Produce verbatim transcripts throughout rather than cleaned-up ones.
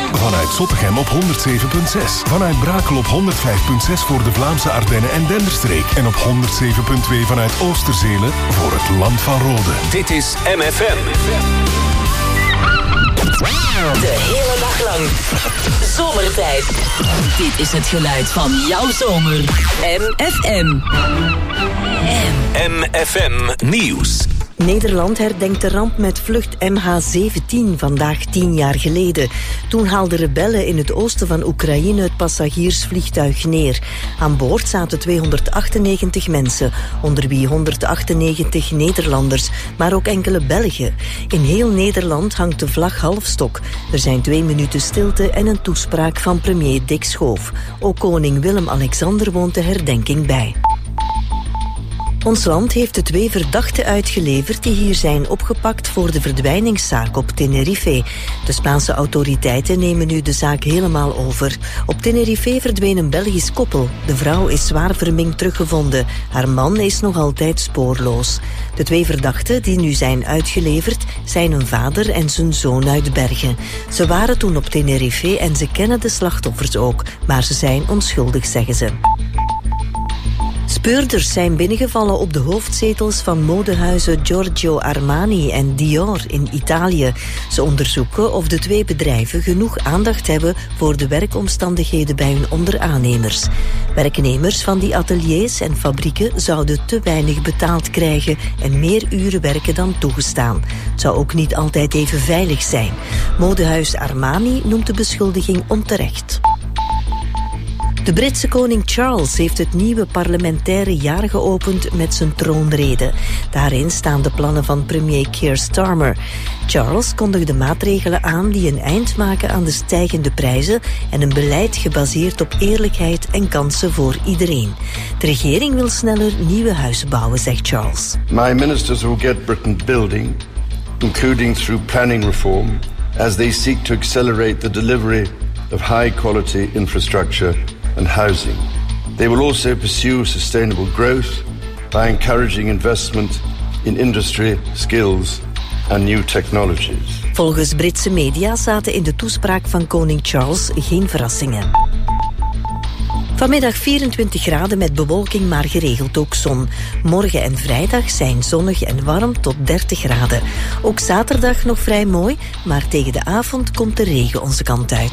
Vanuit Zottegem op honderd zeven komma zes. Vanuit Brakel op honderd vijf komma zes voor de Vlaamse Ardennen en Denderstreek. En op honderd zeven komma twee vanuit Oosterzelen voor het Land van Rode. Dit is M F M. De hele dag lang. Zomertijd. Dit is het geluid van jouw zomer. M F M. M F M Nieuws. Nederland herdenkt de ramp met vlucht M H zeventien vandaag tien jaar geleden. Toen haalden rebellen in het oosten van Oekraïne het passagiersvliegtuig neer. Aan boord zaten tweehonderdachtennegentig mensen, onder wie honderdachtennegentig Nederlanders, maar ook enkele Belgen. In heel Nederland hangt de vlag halfstok. Er zijn twee minuten stilte en een toespraak van premier Dick Schoof. Ook koning Willem-Alexander woont de herdenking bij. Ons land heeft de twee verdachten uitgeleverd die hier zijn opgepakt voor de verdwijningszaak op Tenerife. De Spaanse autoriteiten nemen nu de zaak helemaal over. Op Tenerife verdween een Belgisch koppel. De vrouw is zwaar verminkt teruggevonden. Haar man is nog altijd spoorloos. De twee verdachten die nu zijn uitgeleverd zijn een vader en zijn zoon uit Bergen. Ze waren toen op Tenerife en ze kennen de slachtoffers ook, maar ze zijn onschuldig, zeggen ze. Speurders zijn binnengevallen op de hoofdzetels van modehuizen Giorgio Armani en Dior in Italië. Ze onderzoeken of de twee bedrijven genoeg aandacht hebben voor de werkomstandigheden bij hun onderaannemers. Werknemers van die ateliers en fabrieken zouden te weinig betaald krijgen en meer uren werken dan toegestaan. Het zou ook niet altijd even veilig zijn. Modehuis Armani noemt de beschuldiging onterecht. De Britse koning Charles heeft het nieuwe parlementaire jaar geopend met zijn troonrede. Daarin staan de plannen van premier Keir Starmer. Charles kondigde maatregelen aan die een eind maken aan de stijgende prijzen en een beleid gebaseerd op eerlijkheid en kansen voor iedereen. De regering wil sneller nieuwe huizen bouwen, zegt Charles. My ministers will get Britain building, including through planning reform, as they seek to accelerate the delivery of high-quality infrastructure and housing. They will also pursue sustainable growth by encouraging investment in industry, skills and new technologies. Volgens Britse media zaten in de toespraak van koning Charles geen verrassingen. Vanmiddag vierentwintig graden met bewolking, maar geregeld ook zon. Morgen en vrijdag zijn zonnig en warm tot dertig graden. Ook zaterdag nog vrij mooi, maar tegen de avond komt de regen onze kant uit.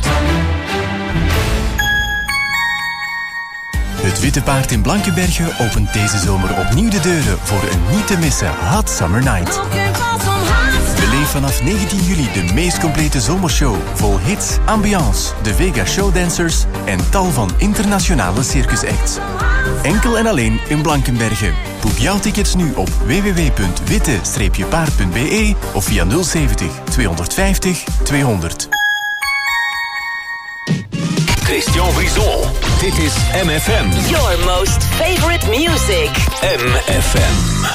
Het Witte Paard in Blankenberge opent deze zomer opnieuw de deuren voor een niet te missen Hot Summer Night. Beleef vanaf negentien juli de meest complete zomershow, vol hits, ambiance, de Vega Showdancers en tal van internationale circusacts. Enkel en alleen in Blankenberge. Boek jouw tickets nu op w w w punt witte paard punt b e of via nul zeventig tweehonderdvijftig tweehonderd. Christian Brison. Dit is M F M. Your most favorite music. M F M.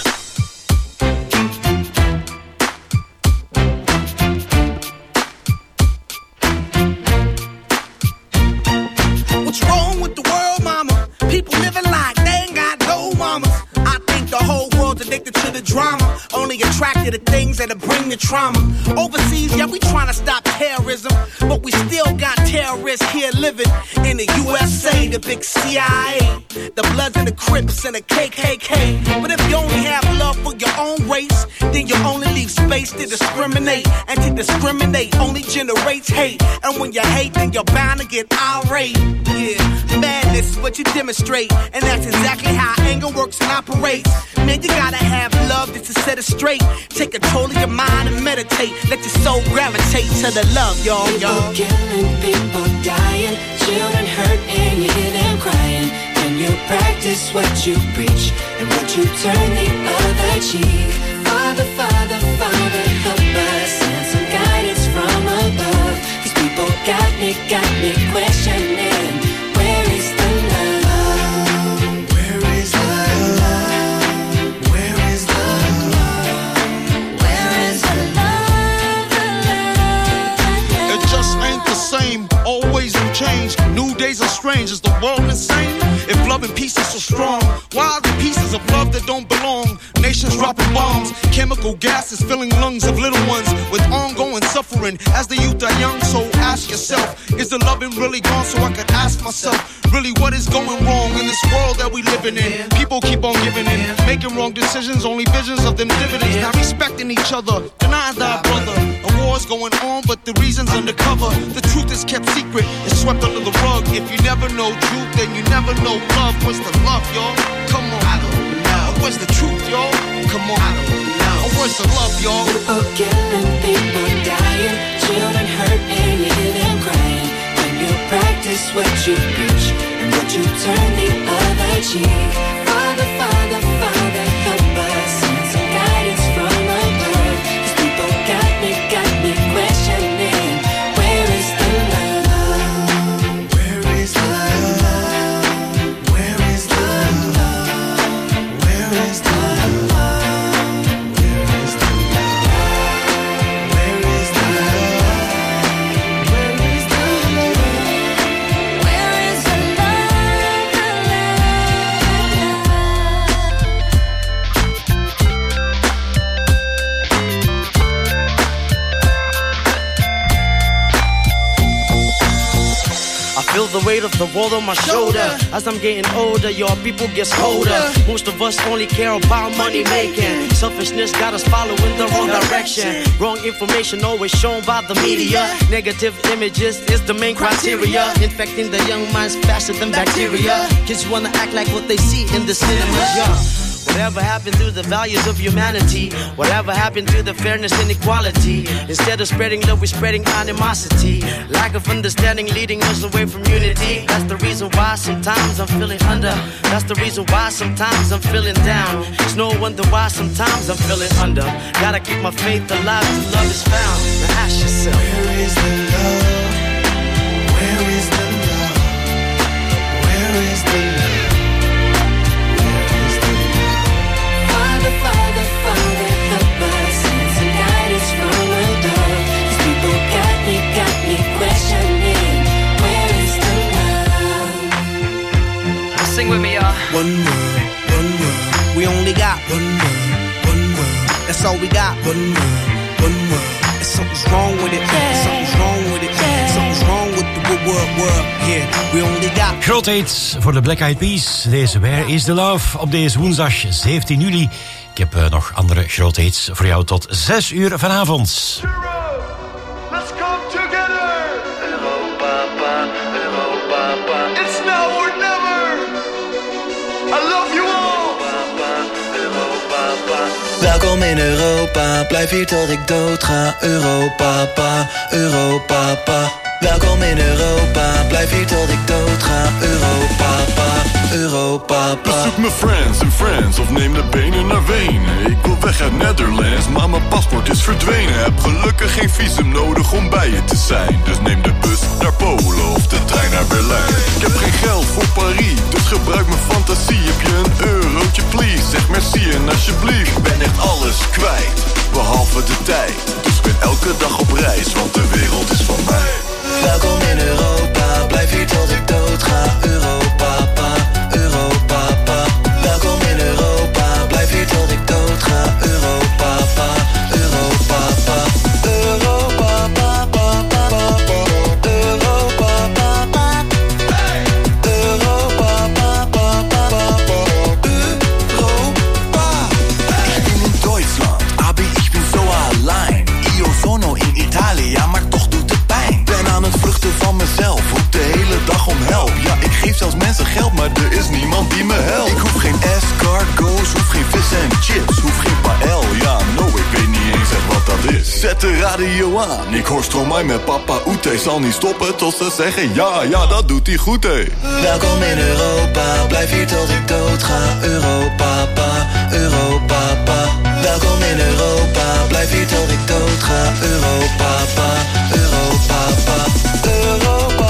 What's wrong with the world, mama? People living like they ain't got no mamas. I think the whole world's addicted to the drama, only attracted to things that'll bring the trauma. Overseas, yeah, we trying to stop terrorism, but we still got terrorists here living in the U S A, the big C I A, the Bloods and the Crips and the K K K. But if you only have love for your own race, then you only leave space to discriminate, and to discriminate only generates hate. And when you hate, then you're bound to get irate. Yeah, madness is what you demonstrate, and that's exactly how anger works and operates. Man, you gotta have love just to set it straight. Take control of your mind and meditate. Let your soul gravitate to the love, y'all, y'all. People killing, people dying, children hurt and you hear them crying. When you practice what you preach and what you turn the other cheek. Father, Father, Father, help us, send some guidance from above. These people got me, got me questioning, where is the love? Where is the love? Where is the love? Where is the love? The love, the love? It just ain't the same, always in change. New days are strange, is the world insane? If love and peace is so strong, why are the pieces of love that don't belong? nations dropping bombs. Chemical gases filling lungs of little ones with ongoing suffering as the youth are young. So ask yourself, is the loving really gone? So I could ask myself, really what is going wrong in this world that we living in? People keep on giving in, making wrong decisions, only visions of them dividends. Not respecting each other, denying thy brother. A war's going on, but the reason's undercover. The truth is kept secret, it's swept under the rug. If you never know truth, then you never know love. What's the love, y'all? Come on. I don't know. Where's the truth, y'all? Come on. I don't know. Where's the love, y'all? People killing, people dying, children hurt and you hear them crying. When you practice what you preach and what you turn the other cheek. Father, Father, Father, help us. Send some guidance from above. These people got me, got me questioning. Where is the love? Where is the love? Where is the love? Where is the love? Where is the love? Where is the love? Where is the love? Where is the I feel the weight of the world on my shoulder. As I'm getting older, your people gets colder. Most of us only care about money making. Selfishness got us following the wrong direction. Wrong information always shown by the media. Negative images is the main criteria. Infecting the young minds faster than bacteria. Kids wanna act like what they see in the cinemas, yeah. Whatever happened to the values of humanity? Whatever happened to the fairness and equality? Instead of spreading love, we're spreading animosity. Lack of understanding leading us away from unity. That's the reason why sometimes I'm feeling under. That's the reason why sometimes I'm feeling down. It's no wonder why sometimes I'm feeling under. Gotta keep my faith alive till love is found. Now ask yourself, Where is the love? Where is the love? Where is the love? Father, Father, Father, help us. Send some guidance from above. These people got me, got me questioning. Where is the love? sing with me, y'all. One world, one world. We only got one world, one world. That's all we got. One world, one world. And something's wrong with it. Something's wrong with it. Something's wrong with the world, world. Yeah, we only got. Groot hits voor de Black Eyed Peas. Deze Where is the Love op deze woensdag zeventien juli. Ik heb uh, nog andere grote hits voor jou tot zes uur vanavond. Let's come together. Europa, Europa. It's now or never. I love you all. Europa, Welkom in Europa, blijf hier tot ik dood ga. Europa, Europa. Welkom in Europa, blijf hier tot ik dood ga. Europa, Europa. Bezoek mijn friends en friends of neem de benen naar Wenen. Ik wil weg uit Netherlands, maar mijn paspoort is verdwenen. Heb gelukkig geen visum nodig om bij je te zijn. Dus neem de bus naar Polen of de trein naar Berlijn. Ik heb geen geld voor Paris, dus gebruik mijn fantasie. Heb je een eurotje please, zeg merci en alsjeblieft. Ik ben echt alles kwijt, behalve de tijd. Dus ik ben elke dag op reis, want de wereld is van mij. Welkom in Europa, blijf hier tot ik dood ga. Europa, Europa. Welkom in Europa, blijf hier tot ik dood ga. Europa, Europa. Europa, Europa. Ich bin in Deutschland, aber ich bin so allein. Io sono in Italia, maar toch doet het pijn. Ben aan het vluchten van mezelf, roep de hele dag om help. Ja, ik geef zelfs mensen geld, maar er is niemand die me helpt. Ik hoef geen escargots, hoef geen vis en chips, hoef geen paël. Ja, no, ik weet niet eens echt wat dat is. Zet de radio aan, ik hoor Stromae met Papa Oete. Zal niet stoppen tot ze zeggen ja, ja, dat doet hij goed, hé. Welkom in Europa, blijf hier tot ik dood ga. Europa, Europa. Welkom in Europa, blijf hier tot ik dood ga. Europa, Europa. Europa,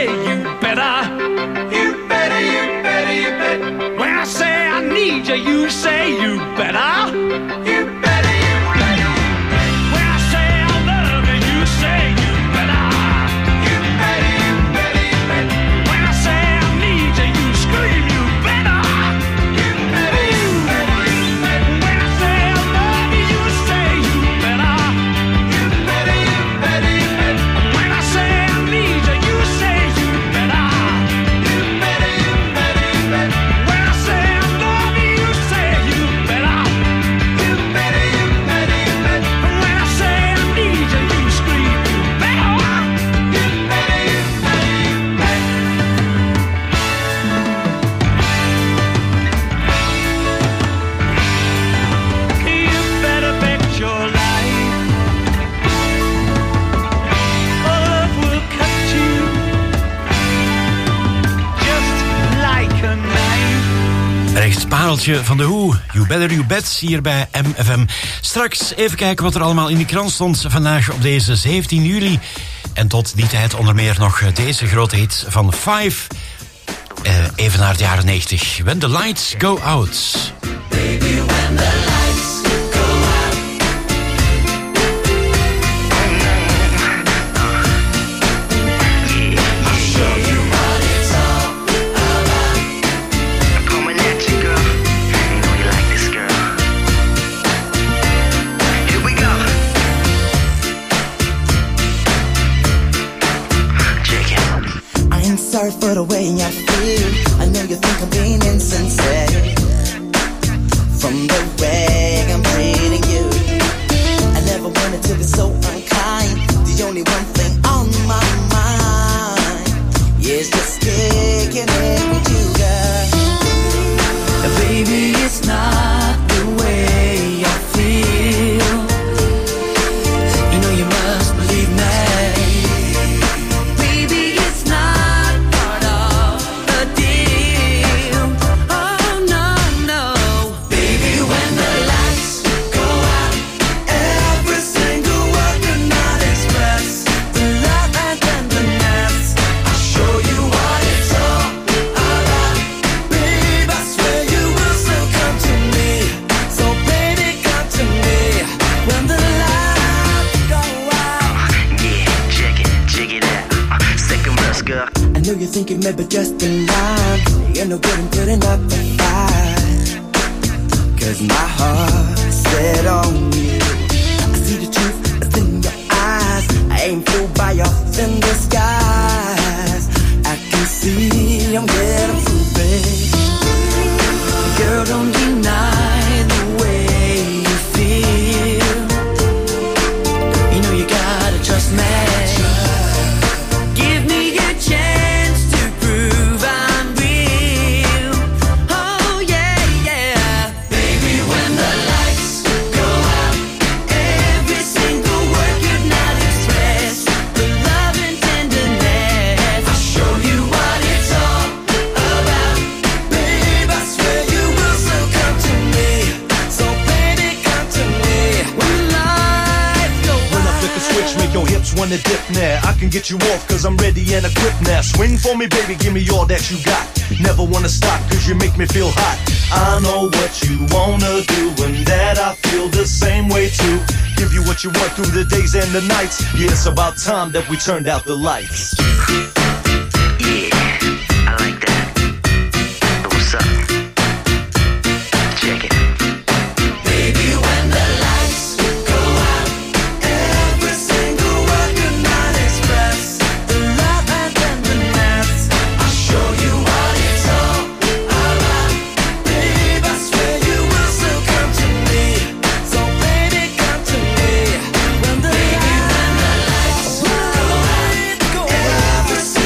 you better. You better, you better, you better. When I say I need you, you say you better. You better, you better. When I say I love you, you say you better. You better, you better, you better. When I say I need you, you scream you better. You better, you better, you better. When I say I love you, you say you better. You better, you better, you better. When I say I need you, you say you better. You better, you better, you better. When I say I love you, you say you better. You better, you better, you better. When I say I need you, you scream you better. You better, you better, you better. You better bet your life. Love will cut you just like a knife. Rechts pareltje van de Who, You Better You Bet, hier bij M F M. Straks even kijken wat er allemaal in de krant stond vandaag op deze zeventien juli. En tot die tijd onder meer nog deze grote hit van Five. Eh, even naar de jaren negentig. When the Lights Go Out. Baby, when the lights go out, I'll show you what it's all about. I'm coming at you, girl. You know you like this, girl. Here we go. Check it. I ain't sorry for the way I feel. I know you think I'm being insincere. From the way I'm treating you, I never wanted to be so unkind. The only one thing on my mind is just kicking it with you, girl. Baby, it's not the way I feel. You know you must believe me. Baby, it's not part of the deal. Oh no, no. Baby, when the lights go out, every single word could not express the love and tenderness. I'll show you what it's all about. Babe, I swear you will still come to me. So baby, come to me when the lights go out. Yeah, check it, check it out. Uh, second verse, girl. I know you're thinking maybe just a line. You're no good in putting up a fight. Cause my heart is set on you. I see the truth that's in your eyes. I ain't fooled by your thin disguise. I can see I'm getting through, babe. Girl, don't deny the way you feel. You know you gotta trust me. Give me a chance to prove I'm real. Oh yeah, yeah. Baby, when the lights go out, every single word could not express the love and tenderness. I'll show you what it's all about. Babe, I swear you will still come to me. So baby, come to me when the lights go out. When I flick a switch, make your hips wanna dip now. I can get you off cause I'm ready and equipped now. Swing for me, baby, give me all that you got. Never wanna stop cause you make me feel hot. I know what you wanna do and that I feel the same way too. Give you what you want through the days and the nights. Yeah, it's about time that we turned out the lights. Yeah, I like that. But what's up? Check it. Baby, when the lights go out, every single word could not express the love and tenderness. I'll show you what it's all about. Babe, I swear you will still come to me. So baby, come to me when the lights go out. Every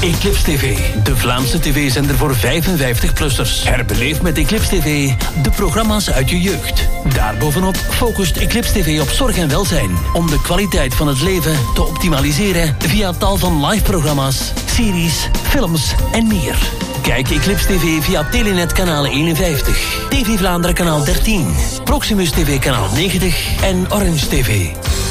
Eclipse T V, de Vlaamse tv-zender voor vijfenvijftig-plussers. Herbeleef met Eclipse T V de programma's uit je jeugd. Daarbovenop focust Eclipse T V op zorg en welzijn, om de kwaliteit van het leven te optimaliseren via tal van live-programma's, series, films en meer. Kijk Eclipse T V via Telenet kanaal eenenvijftig, T V Vlaanderen kanaal dertien, Proximus T V kanaal negentig en Orange T V.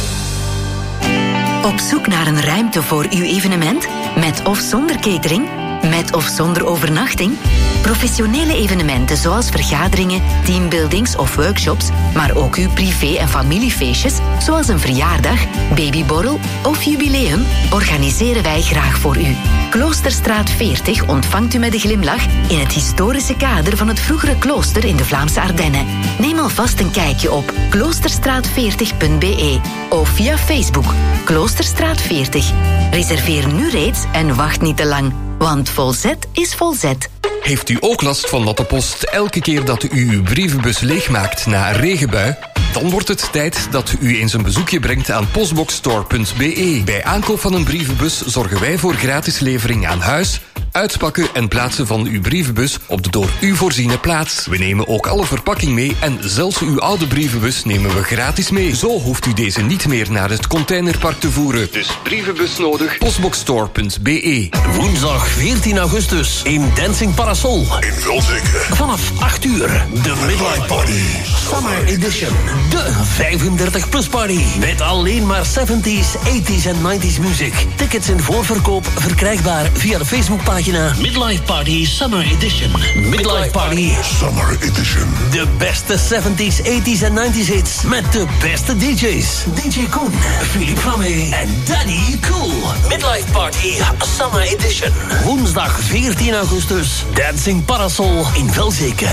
Op zoek naar een ruimte voor uw evenement? Met of zonder catering? Met of zonder overnachting? Professionele evenementen zoals vergaderingen, teambuildings of workshops, maar ook uw privé- en familiefeestjes, zoals een verjaardag, babyborrel of jubileum, organiseren wij graag voor u. Kloosterstraat veertig ontvangt u met een glimlach in het historische kader van het vroegere klooster in de Vlaamse Ardennen. Neem alvast een kijkje op kloosterstraat veertig punt b e of via Facebook Kloosterstraat veertig. Reserveer nu reeds en wacht niet te lang, want volzet is volzet. Heeft u ook last van natte post elke keer dat u uw brievenbus leegmaakt na een regenbui? Dan wordt het tijd dat u eens een bezoekje brengt aan postboxstore punt b e. Bij aankoop van een brievenbus zorgen wij voor gratis levering aan huis, uitpakken en plaatsen van uw brievenbus op de door u voorziene plaats. We nemen ook alle verpakking mee en zelfs uw oude brievenbus nemen we gratis mee. Zo hoeft u deze niet meer naar het containerpark te voeren. Dus brievenbus nodig, postboxstore punt b e. Woensdag veertien augustus in Dancing Parasol. In Welzeke. Vanaf acht uur, de Midlife Party. Summer Edition. De vijfendertig-plus party. Met alleen maar zeventies, tachtiger en negentiger muziek. Tickets in voorverkoop verkrijgbaar via de Facebookpagina Midlife Party Summer Edition. Midlife Party Summer Edition. De beste zeventies, tachtiger en negentiger hits. Met de beste D J's. D J Koen, Philippe Flamme en Daddy Cool. Midlife Party Summer Edition. Woensdag veertien augustus. Dancing Parasol in Velzeke.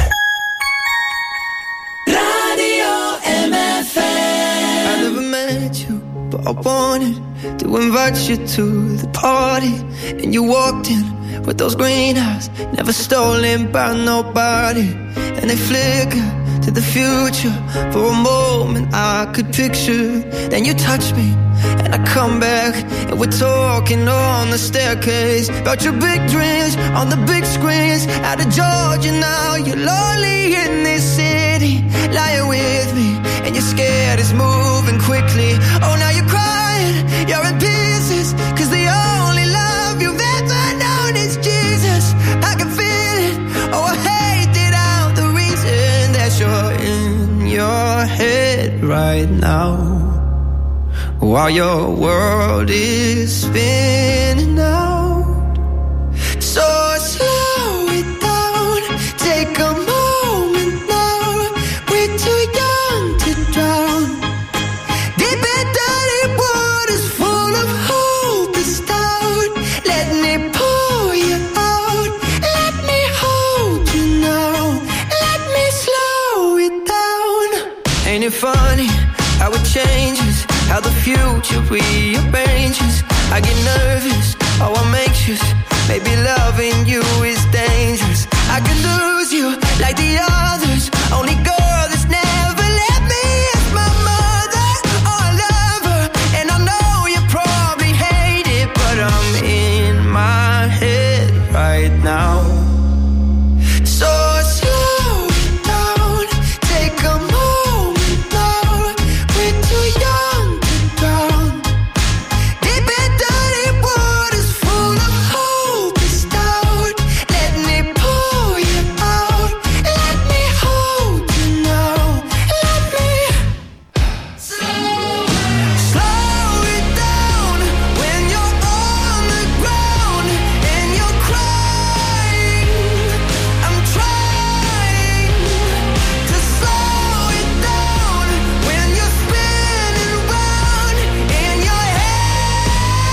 M F M. I never met you, but I wanted to invite you to the party. And you walked in with those green eyes, never stolen by nobody. And they flicker to the future. For a moment I could picture. Then you touch me and I come back, and we're talking on the staircase about your big dreams on the big screens. Out of Georgia now, you're lonely in this city, lying with me, and you're scared it's moving quickly. Oh, now you're crying, you're in pieces, cause the only love you've ever known is Jesus. I can feel it, oh I hate it out, the reason that you're in your head right now, while your world is spinning out. So slow it down, take a moment now. We're too young to drown. Deep and dirty waters full of hope is down. Let me pull you out. Let me hold you now. Let me slow it down. Ain't it funny how it changes, how the future rearranges? I get nervous, oh I'm anxious. Maybe loving you is dangerous. I could lose you like the others. Only girl that's never let me is my mother. Oh I love her, and I know you probably hate it, but I'm in my head right now. So slow it down, take a moment now. We're too young to drown. Deep and dirty waters full of hope is down. Let me pull you out. Let me hold you now. Let me slow, slow it down. When you're on the ground and you're crying, I'm trying to slow it down. When you're spinning round in your head.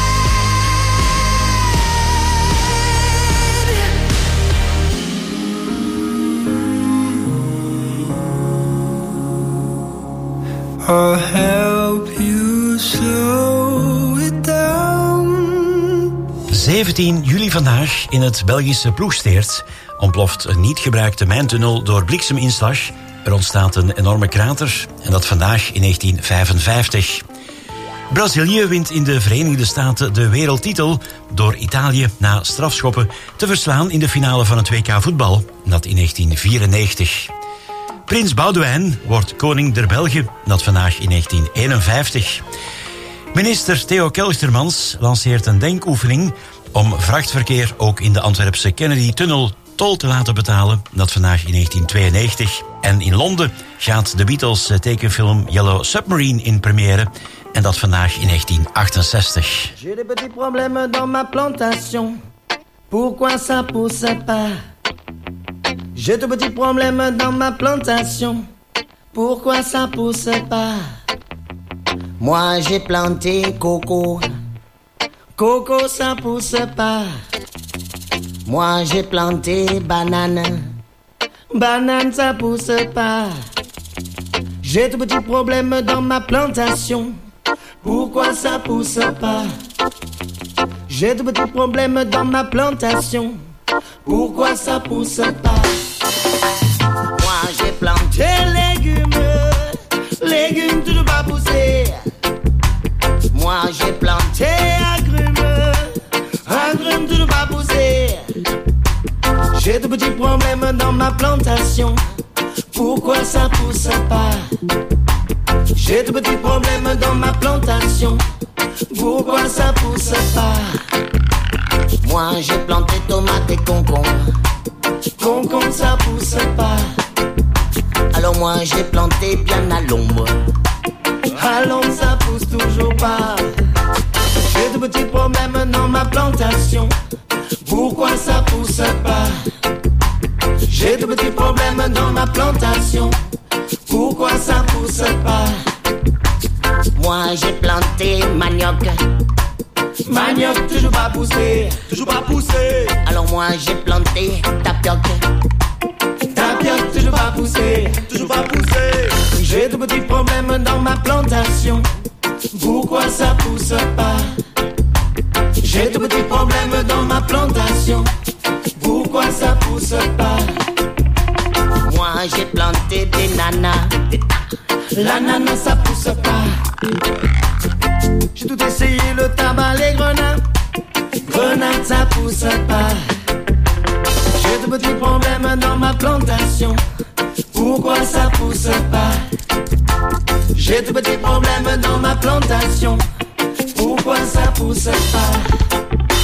I'll help you slow it down. zeventien juli vandaag in het Belgische Ploegsteert ontploft een niet gebruikte mijntunnel door blikseminslag. Er ontstaat een enorme krater en dat vandaag in negentien vijfenvijftig. Brazilië wint in de Verenigde Staten de wereldtitel door Italië na strafschoppen te verslaan in de finale van het W K voetbal, dat in negentien vierennegentig. Prins Boudewijn wordt koning der Belgen, dat vandaag in negentien eenenvijftig. Minister Theo Kelchtermans lanceert een denkoefening om vrachtverkeer ook in de Antwerpse Kennedy-tunnel tol te laten betalen, dat vandaag in negentien tweeënnegentig. En in Londen gaat de Beatles tekenfilm Yellow Submarine in première, en dat vandaag in negentien achtenzestig. J'ai des petits problèmes dans ma plantation. Pourquoi ça pousse pas? J'ai de petits problèmes dans ma plantation. Pourquoi ça pousse pas? Moi j'ai planté coco. Coco ça pousse pas. Moi j'ai planté banane. Banane ça pousse pas. J'ai de petits problèmes dans ma plantation. Pourquoi ça pousse pas? J'ai de petits problèmes dans ma plantation. Pourquoi ça pousse pas? Moi j'ai planté légumes, légumes toujours pas poussés. Moi j'ai planté agrumes, agrumes toujours pas poussés. J'ai de petits problèmes dans ma plantation. Pourquoi ça pousse pas? J'ai de petits problèmes dans ma plantation. Pourquoi ça pousse pas? Moi j'ai planté tomates et concombres. Concombre ça pousse pas. Alors moi j'ai planté bien à l'ombre. À l'ombre ça pousse toujours pas. J'ai de petits problèmes dans ma plantation. Pourquoi ça pousse pas? J'ai de petits problèmes dans ma plantation. Pourquoi ça pousse pas? Moi j'ai planté manioc. Manioc toujours pas poussé, toujours pas poussé. Alors moi j'ai planté tapioc. Tapioc toujours pas poussé, toujours pas poussé. J'ai de petits problèmes dans ma plantation. Pourquoi ça pousse pas? J'ai de petits problèmes dans ma plantation. Pourquoi ça pousse pas? Moi j'ai planté des nanas. L'ananas ça pousse pas. J'ai tout essayé, le tabac, les grenades. Grenades ça pousse pas. J'ai de petits problèmes dans ma plantation. Pourquoi ça pousse pas? J'ai de petits problèmes dans ma plantation. Pourquoi ça pousse pas?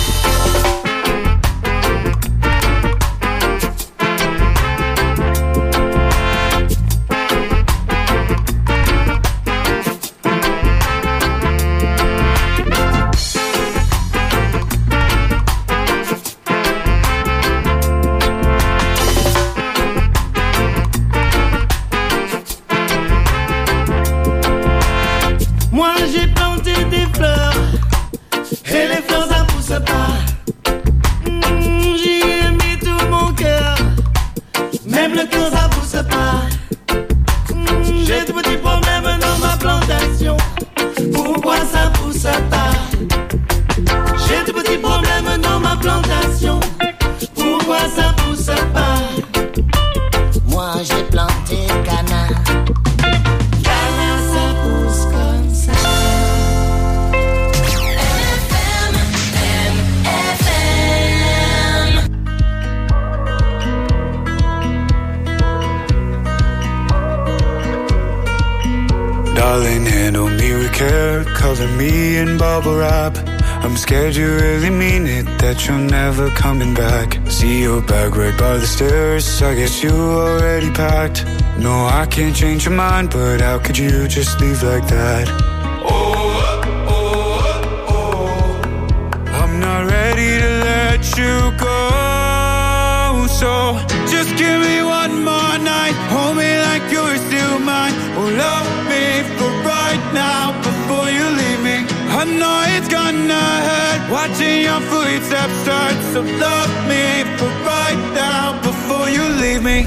Scared you really mean it, that you're never coming back. See your bag right by the stairs, I guess you already packed. No, I can't change your mind, but how could you just leave like that? Oh, oh, oh, I'm not ready to let you go. So just give me one more night, hold me like you're still mine. Oh, love me for right now, before you leave me. I know it's gonna hurt, watching your footsteps start. So love me for right now, before you leave me.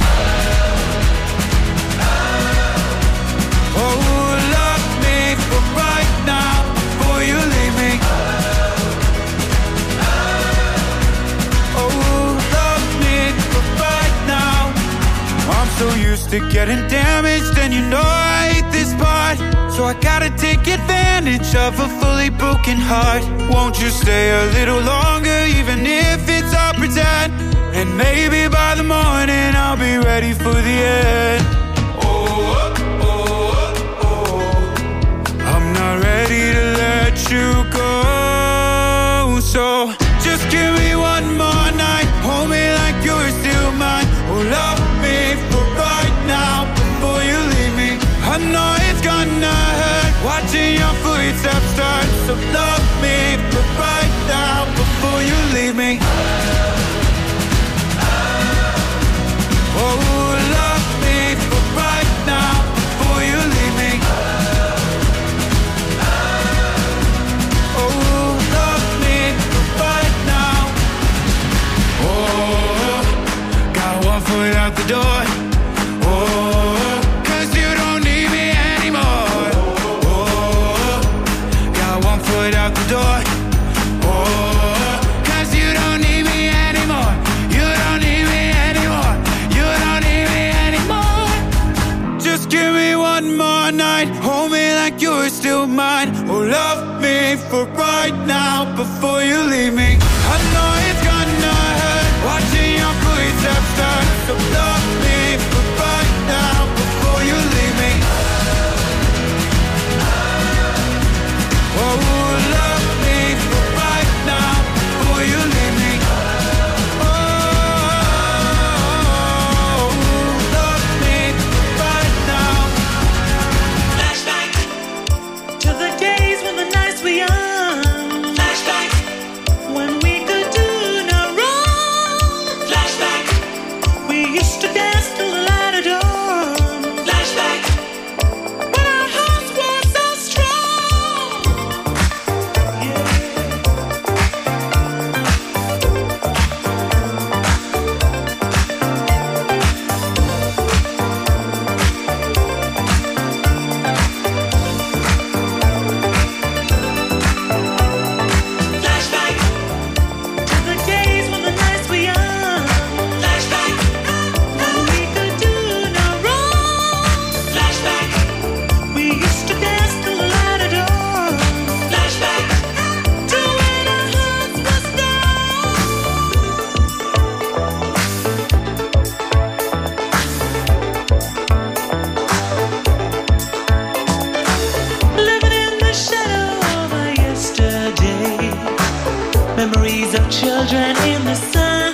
Oh, love me for right now, before you leave me. Oh, love me for right now. I'm so used to getting damaged, and you know I hate this part. So I gotta take advantage of a fully broken heart. Won't you stay a little longer, even if it's all pretend? And maybe by the morning I'll be ready for the end. Oh, oh, oh, oh. I'm not ready to let you go. So just give me one more night, hold me like you're still mine. Oh, love me for right now before you leave me. I know it's gonna hurt watching your footsteps start. So love me for right now before you leave me. Oh, love me for right now before you leave me. Oh, love me for right now. Oh, got one foot out the door. Oh, 'cause you don't need me anymore. Oh, got one foot out the door. Oh, 'cause you don't need me anymore. You don't need me anymore. You don't need me anymore. Just give me one more night, hold me like you're still mine. Oh, love me for right now before you leave me. I know it's gonna hurt watching your footsteps start. So love me for right now before you leave me. Oh, love me for right now before you leave me. Oh, love me for right now. Flashback to the days when the nights were young. Flashback when we could do no wrong. Flashback we used to dance till the light of dawn. Flashback when our hearts were so strong. Flashback to the days when the nights were young. Flashback when we could do no wrong. Flashback we used to dance till the light of dawn. Flashback to when our hearts were strong. Living in the shadow of a yesterday. Memories of children in the sun.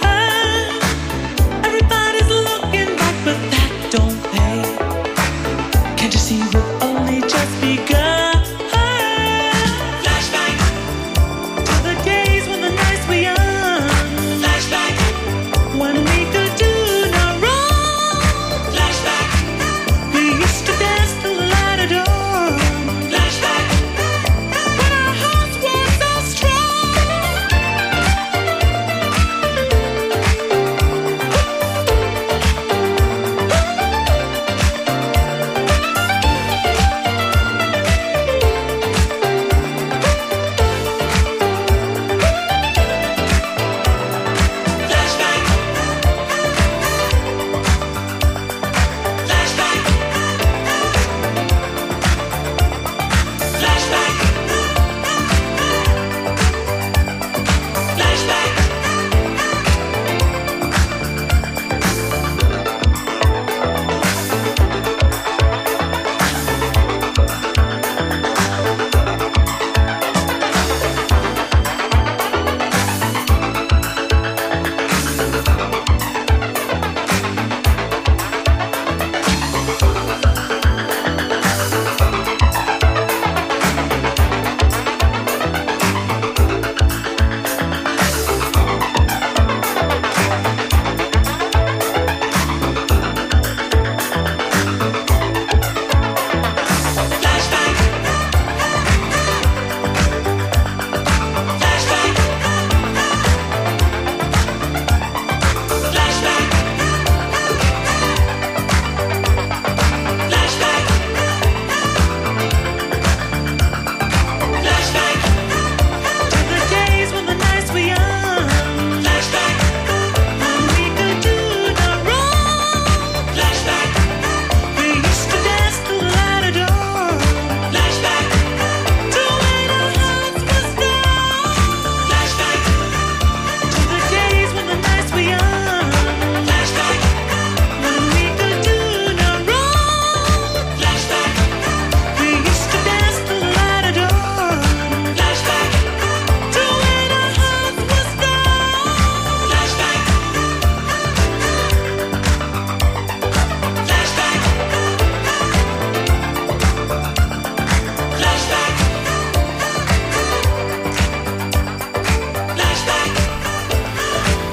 Everybody's looking back, but that don't pay. Can't you see we've only just begun? Flashback to the days when the nights were young. Flashback when we could do no wrong. Flashback we used to dance till the light of dawn. Flashback when our hearts were so strong.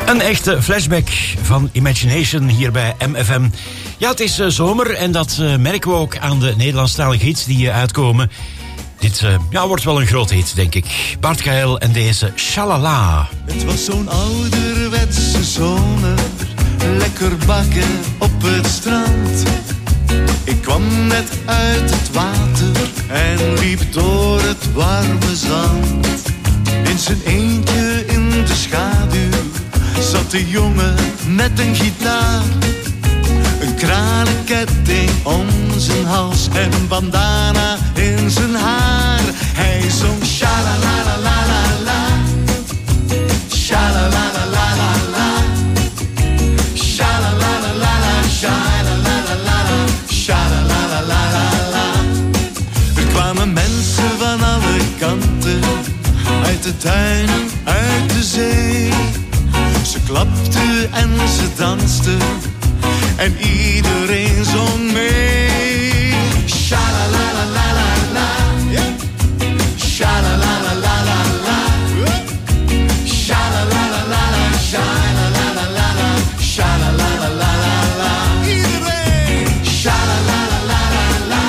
Een echte flashback van Imagination hier bij M F M. Ja, het is uh, zomer en dat uh, merken we ook aan de Nederlandstalige hits die uh, uitkomen. Dit uh, ja, wordt wel een groot hit, denk ik. Bart Gael en deze Shalala. Het was zo'n ouderwetse zomer, lekker bakken op het strand. Ik kwam net uit het water en liep door het warme zand. In zijn eentje in de schaduw zat de jongen met een gitaar. Een kralenketting om zijn hals en een bandana in zijn haar. Hij zong shalalalalala, shalalalalala, shalalalalala, shalalalalala, shalalalalala. Er kwamen mensen van alle kanten, uit de tuinen, uit de zee. Ze klapten en ze dansten en iedereen zong mee. Shalalalalala, shalalalalala, shalalalalala, shalalalalala, shalalalalala. Iedereen. Shalalalalala,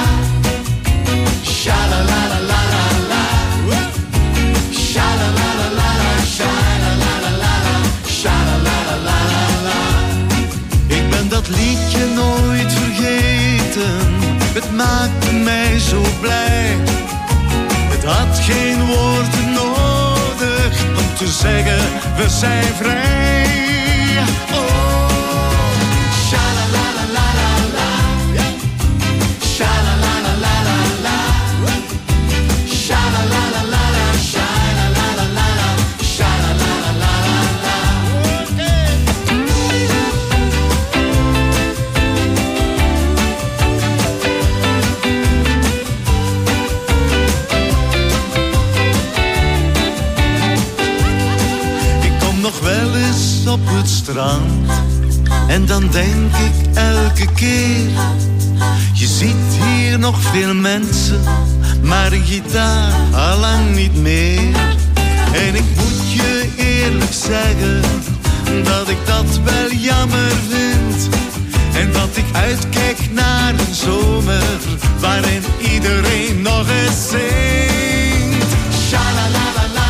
shalalalalala, shalalalalala, shalalalalala, shalalalalala. Ik ben dat liedje nooit vergeten, het maakte mij zo blij. Het had geen woorden nodig om te zeggen, we zijn vrij. Oh, shalalalalala, shalalalalala, shalalalalala, shalalalalala, shalalalalala. Nog wel eens op het strand en dan denk ik elke keer, je ziet hier nog veel mensen, maar een gitaar allang niet meer. En ik moet je eerlijk zeggen dat ik dat wel jammer vind, en dat ik uitkijk naar een zomer waarin iedereen nog eens zingt. Shalalalalala,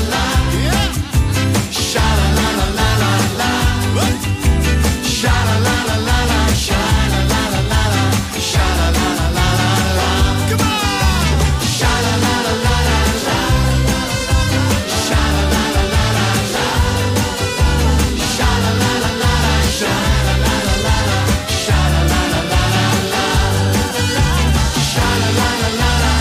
shalalalalala, shalalalalala, shalalalalala, shalalalalala. Come on! Shalalalalala, shalalalalala, shalalalalala, shalalalalala, shalalalalala, shalalalalala,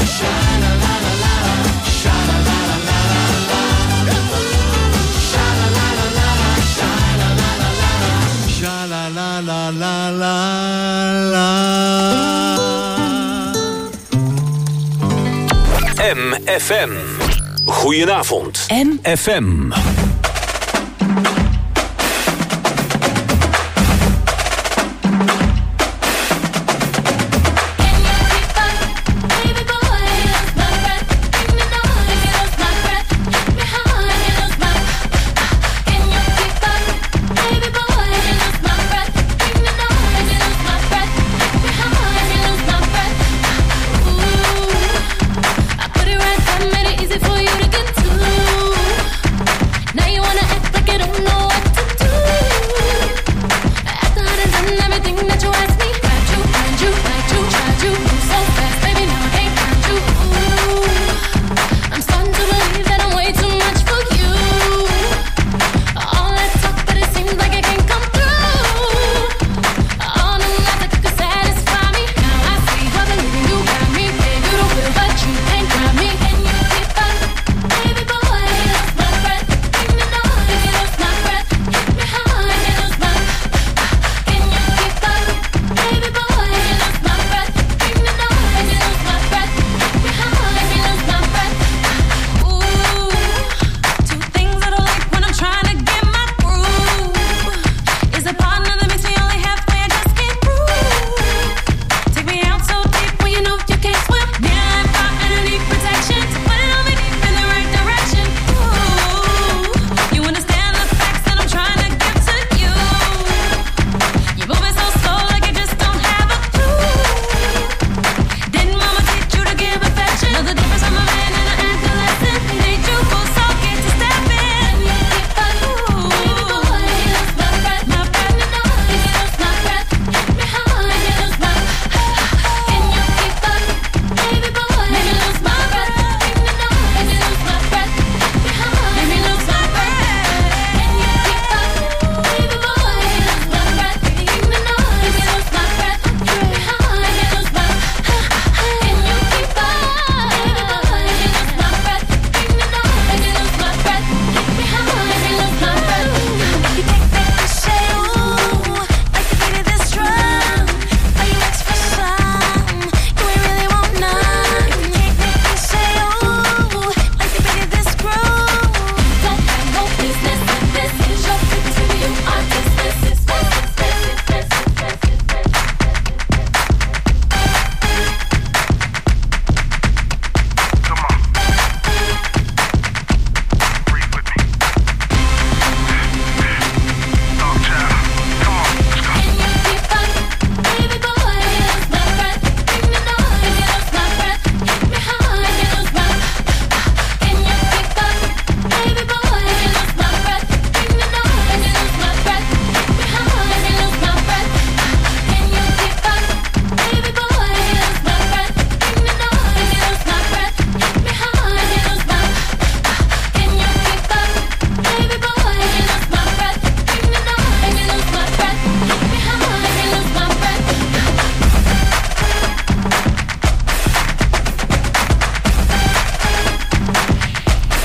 M F M. Goedenavond. M F M. Easy for you to get to. Now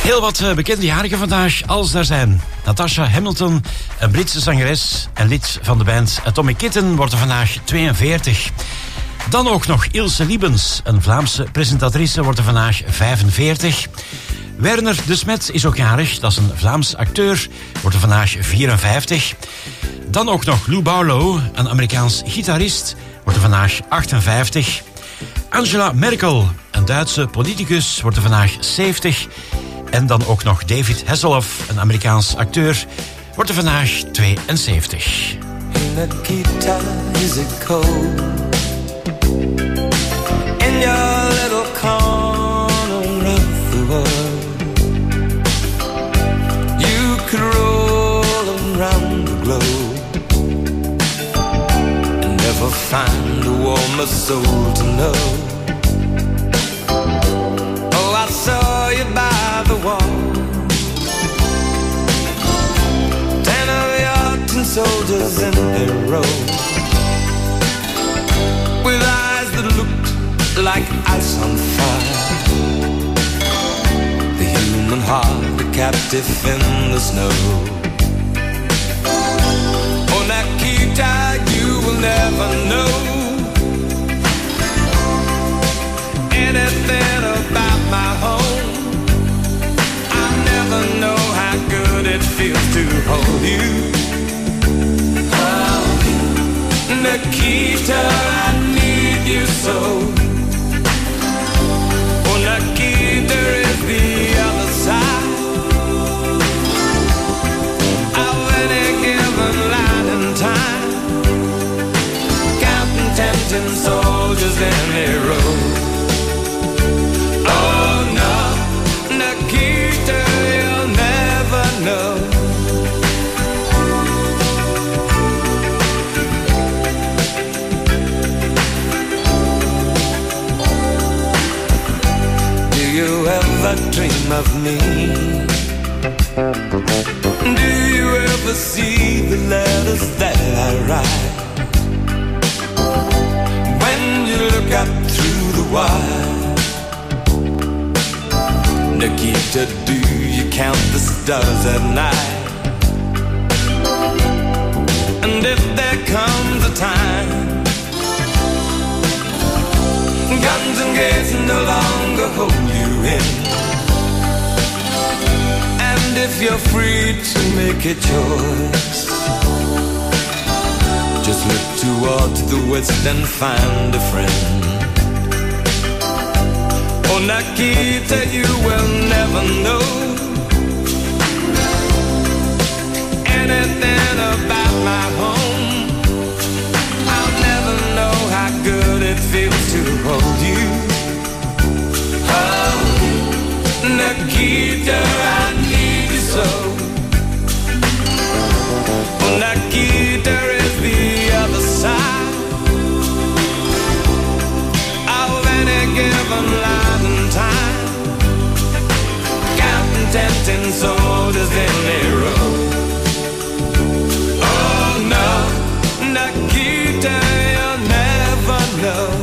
Heel wat uh, bekende jarigen vandaag, als daar zijn. Natasha Hamilton, een Britse zangeres en lid van de band Atomic Kitten, wordt er vandaag tweeënveertig. Dan ook nog Ilse Liebens, een Vlaamse presentatrice, wordt er vandaag vijfenveertig. Werner de Smet is ook jarig, dat is een Vlaams acteur, wordt er vandaag vierenvijftig. Dan ook nog Lou Barlow, een Amerikaans gitarist, wordt er vandaag achtenvijftig. Angela Merkel, een Duitse politicus, wordt er vandaag zeventig. En dan ook nog David Hasselhoff, een Amerikaans acteur, wordt er vandaag tweeënzeventig. In Nikita, is it cold? In your little corner of the world, you could roll around the globe and never find a warmer soul to know. Oh, I saw you by the wall, ten of your tin soldiers in their row, with eyes that looked like ice on fire, the human heart a captive in the snow. Oh, Nikita, you will never know anything about my home. I never know how good it feels to hold you. Oh, Nikita, I need you so. Oh, Nikita is the other side of any given line in time, counting ten soldiers in a row. Oh no, Nikita, you'll never know. Do you ever dream of me? Do you ever see the letters that I write? When you look up through the wire, Nikita, do you count the stars at night? And if there comes a time guns and gates no longer hold you in, and if you're free to make a choice, just look towards the west and find a friend. Oh, Nikita, you will never know anything about my home. I'll never know how good it feels to hold you. Oh, Nikita, I need you so. Oh, Nikita is the other side of any given line in time, counting ten soldiers in a row. Oh no, Nikita, you'll never know.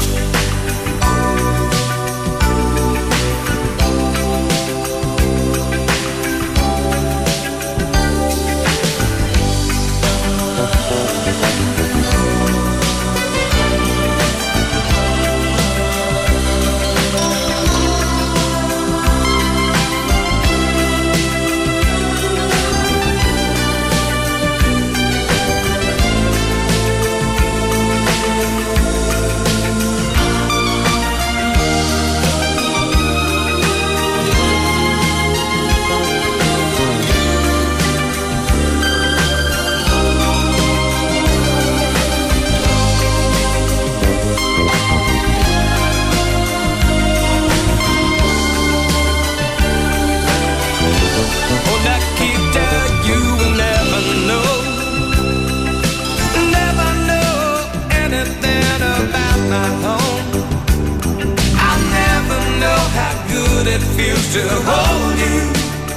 It feels to hold you.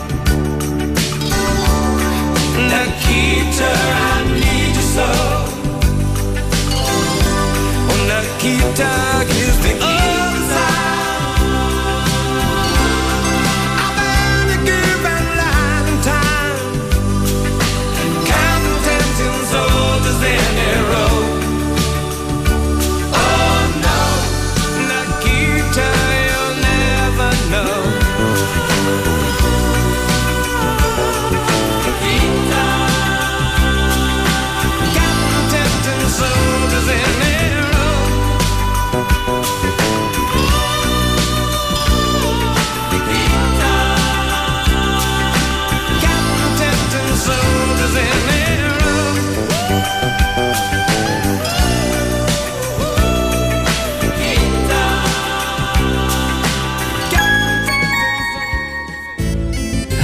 Nikita, I need you so. Oh, Nikita is the other side of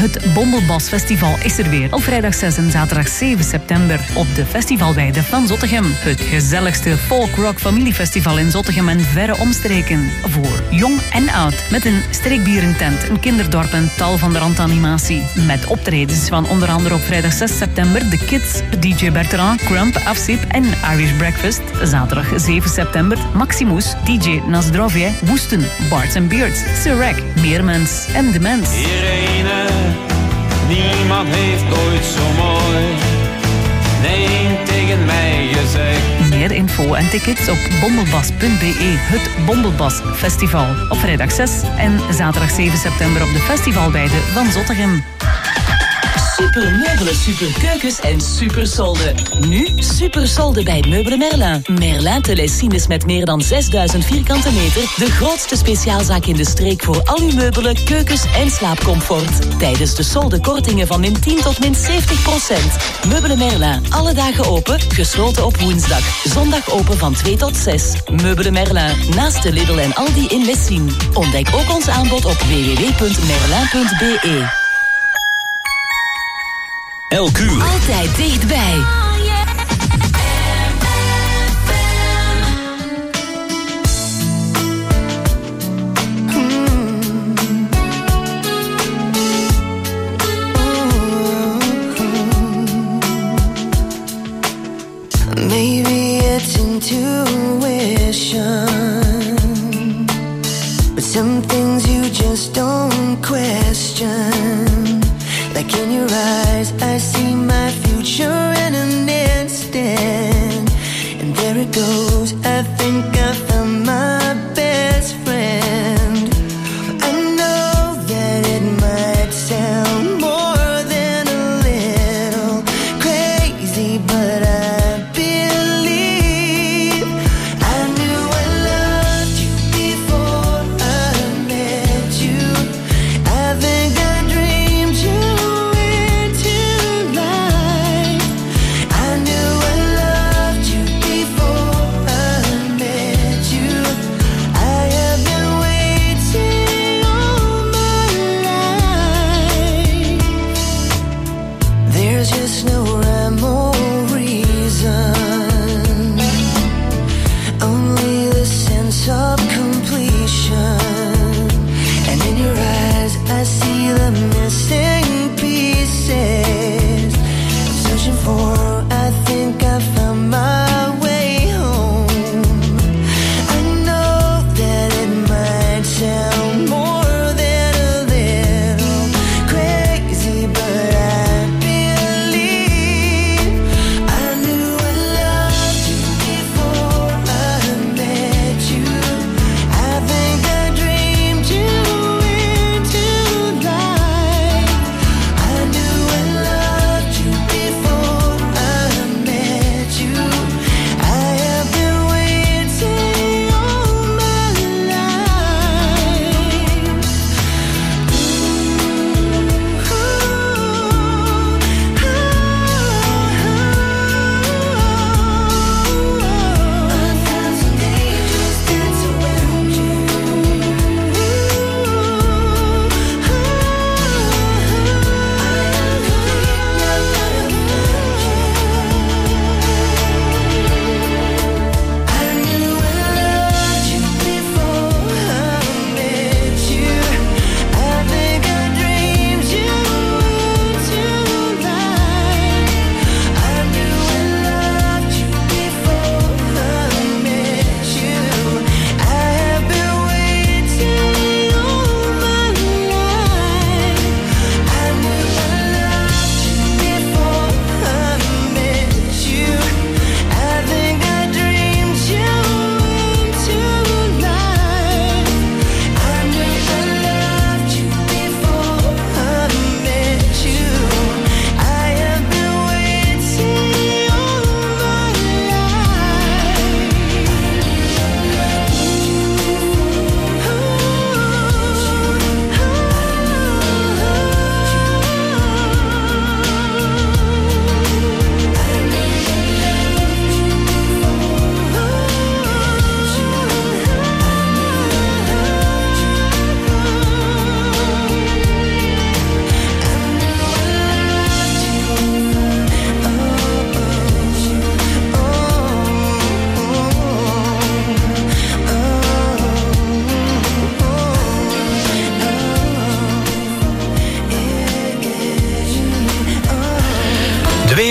Het Bombelbas Festival is er weer. Op vrijdag zes en zaterdag zeven september op de festivalweide van Zottegem. Het gezelligste folk-rock familiefestival in Zottegem en verre omstreken. Voor jong en oud. Met een streekbierentent, een kinderdorp en tal van de randanimatie. Met optredens van onder andere op vrijdag zes september The Kids, D J Bertrand, Crump, Afsip en Irish Breakfast. Zaterdag zeven september Maximus, D J Nasdrovje, Woesten, Barts and Beards, Sirek, Meermens en De Mens. Irene, niemand heeft ooit zo mooi nee tegen mij gezegd. Meer info en tickets op bombelbas punt b e. Het Bombelbas Festival. Op vrijdag zes en zaterdag zeven september op de festivalweide van Zottegem. Super meubelen, super keukens en super solden. Nu super solden bij Meubelen Merlin. Merlin Telesines met meer dan zesduizend vierkante meter. De grootste speciaalzaak in de streek voor al uw meubelen, keukens en slaapcomfort. Tijdens de solden kortingen van min tien tot min zeventig procent. Meubelen Merlin, alle dagen open, gesloten op woensdag. Zondag open van twee tot zes. Meubelen Merlin, naast de Lidl en Aldi in Lessien. Ontdek ook ons aanbod op w w w punt merlin punt b e. Elk uur. Altijd dichtbij. Maybe it's intuition, but some things you just don't question. Like in your eyes, I see my future in an instant. And there it goes, I think I found my best friend. I know that it might sound more than a little crazy, but I believe I knew I loved you before I met you. I think I dreamed you. I knew I loved you before I met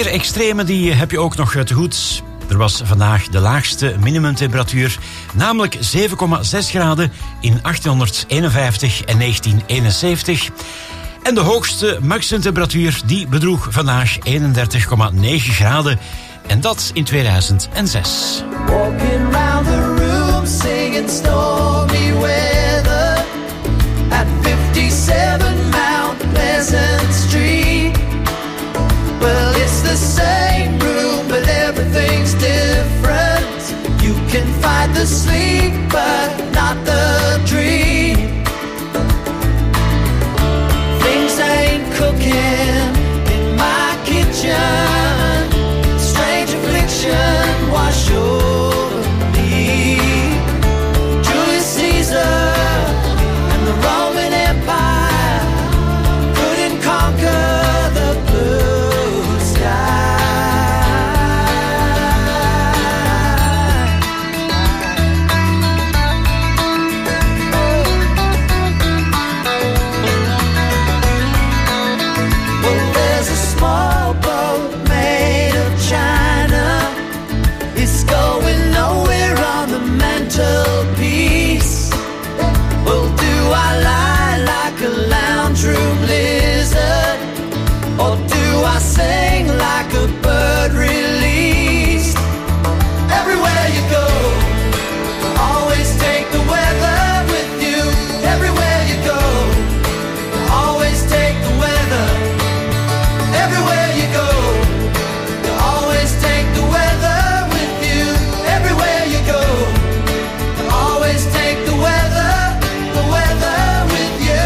meer extreme die heb je ook nog te goed. Er was vandaag de laagste minimumtemperatuur, namelijk zeven komma zes graden in achttienhonderdeenenvijftig en negentien eenenzeventig. En de hoogste maximumtemperatuur die bedroeg vandaag eenendertig komma negen graden. En dat in tweeduizend zes. Walking round the room singing stormy weather at fifty-seven Mount Pleasant Street. Well, it's the same room, but everything's different. You can fight the sleep, but not the dream. Things ain't cooking in my kitchen. Strange affliction wash over me. Julius Caesar and the Roman Empire couldn't conquer the blue sky. Well, there's a small boat made of China. It's going nowhere on the mantelpiece. Well, do I lie like a lounge room lizard, or do I sing like a bird released? Everywhere you go, always take the weather with you. Everywhere you go, always take the weather. Everywhere you go, you always take the weather with you. Everywhere you go, you always take the weather, the weather with you.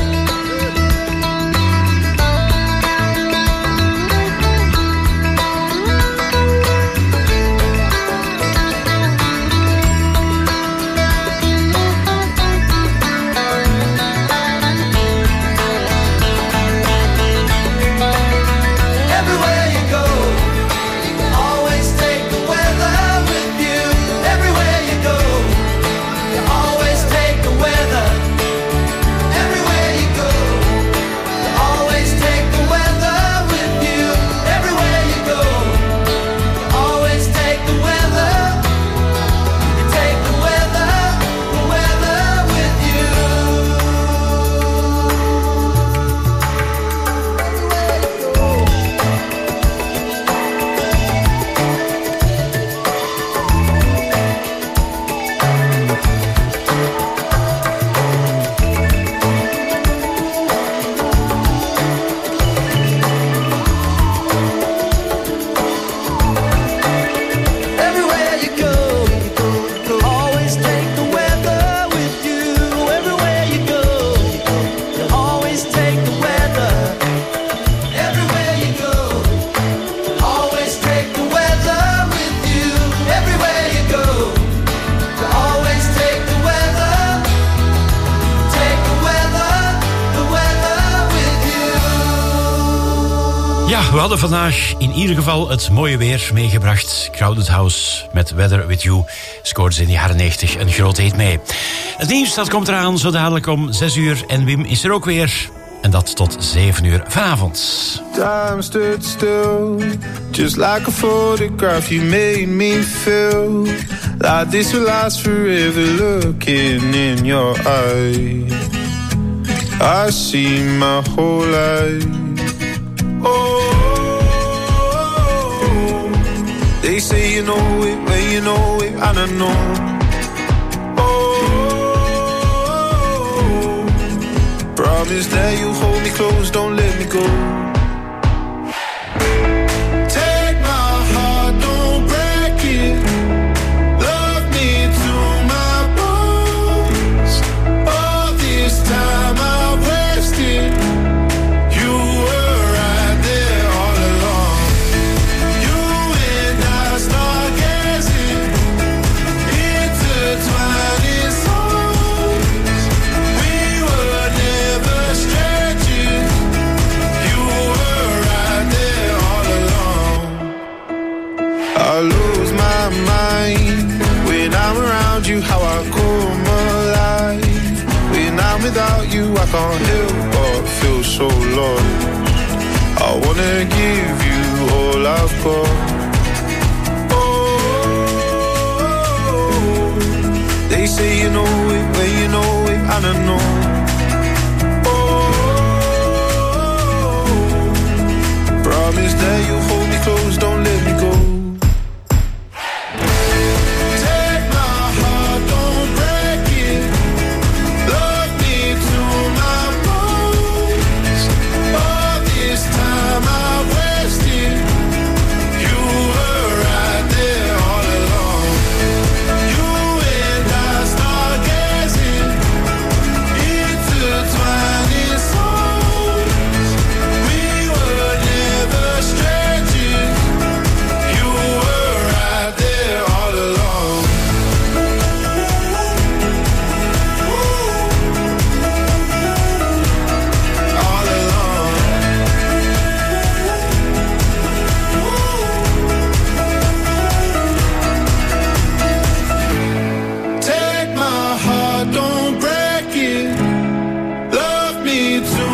Everywhere you go, you always take the weather with you. Everywhere you go, you always take the weather. Everywhere you go, you always take the weather with you. Everywhere you go, you always take the weather. You take the weather, the weather with you. Everywhere you go, you always take the weather with you. Everywhere you go, you always take the weather. Everywhere you go, you always take the weather with you. Everywhere you go, you always take the weather. Take the weather, the weather with you. Ja, we hadden vandaag in ieder geval het mooie weer meegebracht. Crowded House met Weather With You scoorde ze in de jaren negentig een grote hit mee. Het nieuws dat komt eraan zo dadelijk om zes uur. En Wim is er ook weer. En dat tot zeven uur vanavond. Time stood still, just like a photograph. You made me feel like this will last forever. Looking in your eyes, I see my whole life. Oh, they say you know it when you know it, and I know. Oh, promise that you hold me close, don't let me go. Take my heart, don't break it. Love me to my bones. All this time I wasted. You were right there all along. You and I stargazing, intertwined in songs. We were never strangers. You were right there all along. I lose my mind when I'm around you. How I come alive when I'm without you. I can't help but feel so lost. I wanna give you all I've got. Oh, they say you know it when you know it, and I know. Oh, promise that you'll hold me close, don't let me go.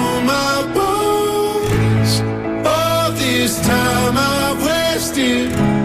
this time I've wasted.